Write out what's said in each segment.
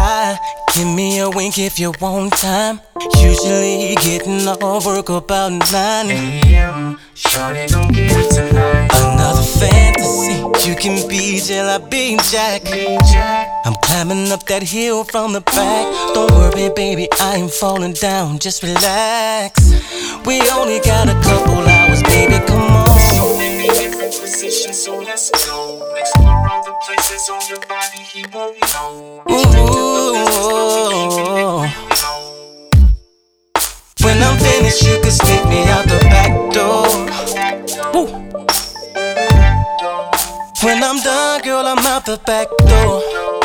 lie. Give me a wink if you want time. Usually getting off work about 9 a.m. Shawty gon' get it tonight. Another fantasy, you can be till I be Jack. I'm climbing up that hill from the back. Don't worry baby, I ain't falling down, just relax. We only got a couple hours, baby, come on. So many different positions, so let's go. Explore all the places on your body, he won't know. Ooh. When I'm finished, you can sneak me out the back door. Woo. When I'm done, girl, I'm out the back door.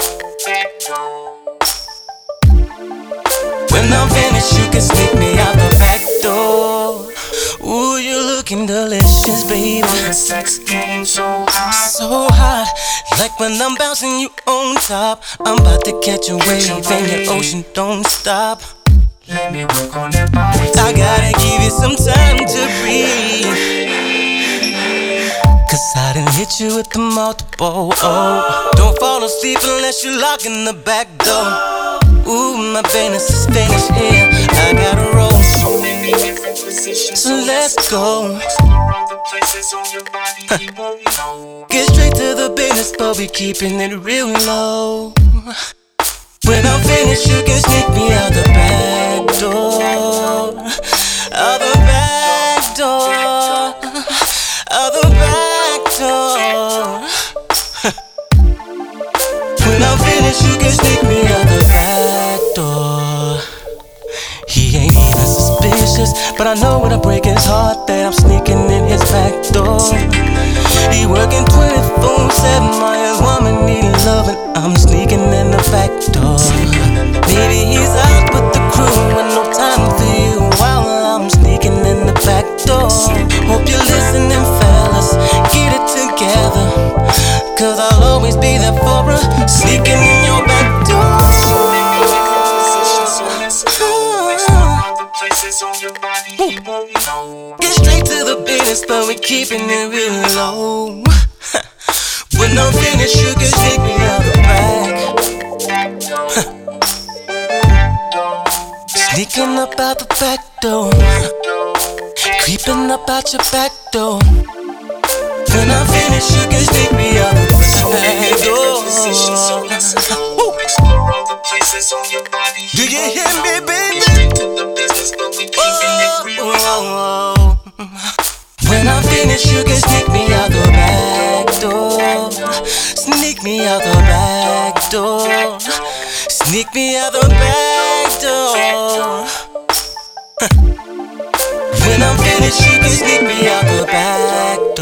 When I'm finished, you can sneak me out the back door. Ooh, you're looking delicious, baby. The sex game so hot, so hot. Like when I'm bouncing you on top. I'm about to catch a wave in your ocean, don't stop. let me work on that body. I gotta give you some time to breathe. Cause I done hit you with the multiple. Oh, don't fall asleep unless you lock in the back door. Ooh, my Venus is finished here. I gotta roll. So many different positions, So let's go. Explore all the places on your body, he won't know. Get straight to the business, but we keeping it real low. When I'm finished, you can sneak me out the back door. Out the back door. Out the back door. When I'm finished, you can sneak me out the back door. He ain't even suspicious, but I know when I break his heart that I'm sneaking in his back door. He working 24/7, my ass woman need loving. I'm sneaking in the back door. Maybe he's out with the crew and no time for you while I'm sneaking in the back door. Hope you're listening, fellas, get it together, cause I'll always be there for her, sneaking in your back door. So many different positions, so let's go. Explore all the places on your body, he won't know. Get straight to the business, but we keeping it real low. When I'm finished, you can sneak me out the back. Sneaking up out the back door. Creeping up out your back door. When I'm finished, you can sneak me out the back door. Explore all the places on your body. Do you hear me, baby? Straight to the business, but we keeping it real low. When I'm finished, you can sneak me out the back door. Sneak me out the back door. Sneak me out the back door. When I'm finished, you can sneak me out the back